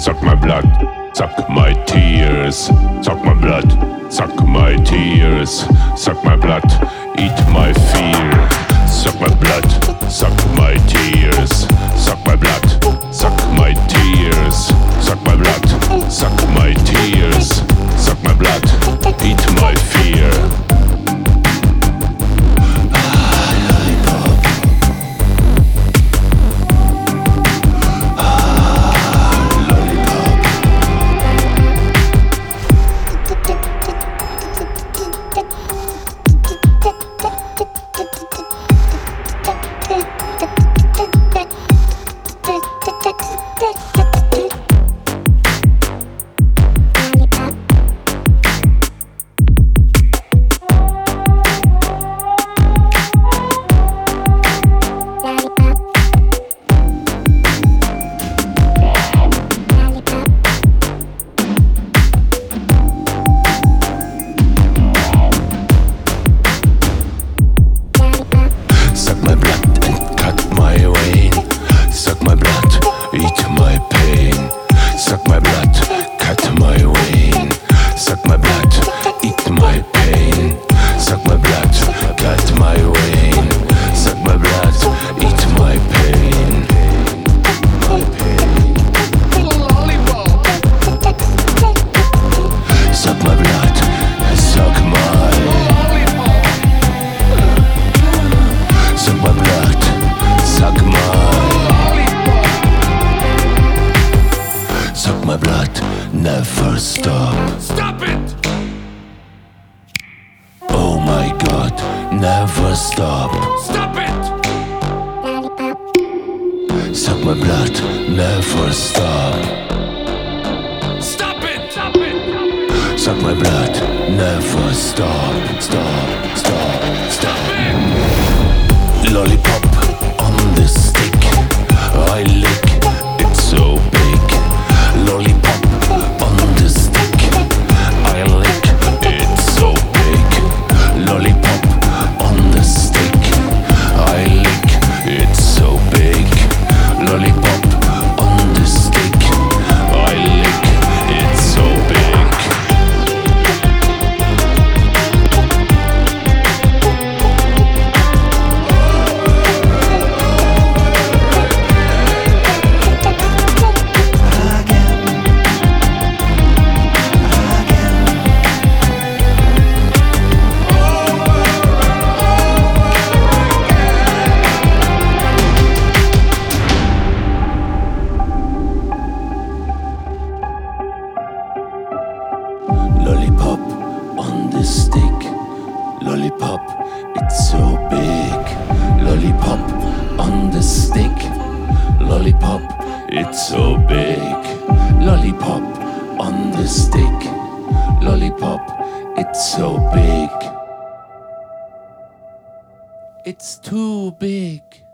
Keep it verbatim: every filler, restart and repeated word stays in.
suck my blood, suck my tears, suck my blood, suck my tears, suck my blood, eat my fear, suck my blood, suck my tears, suck my blood, suck my tears, suck my blood, suck my tears, suck my blood, eat my fear. Never stop. Stop it! Oh my God, never stop. Stop it! Suck my blood, never stop. Stop it! Stop it! Suck my blood, never stop. Stop, stop, stop it. Lollipop on the stick, I lick, it's so big. Lollipop on the stick, I lick, it's so big. Lollipop on the stick, I lick, it's so big. Lollipop on the stick, I lick, it's so big. Lollipop on the stick, lollipop, it's so big. Lollipop on the stick, lollipop, it's so big. Lollipop on the stick, lollipop, it's so big. It's too big.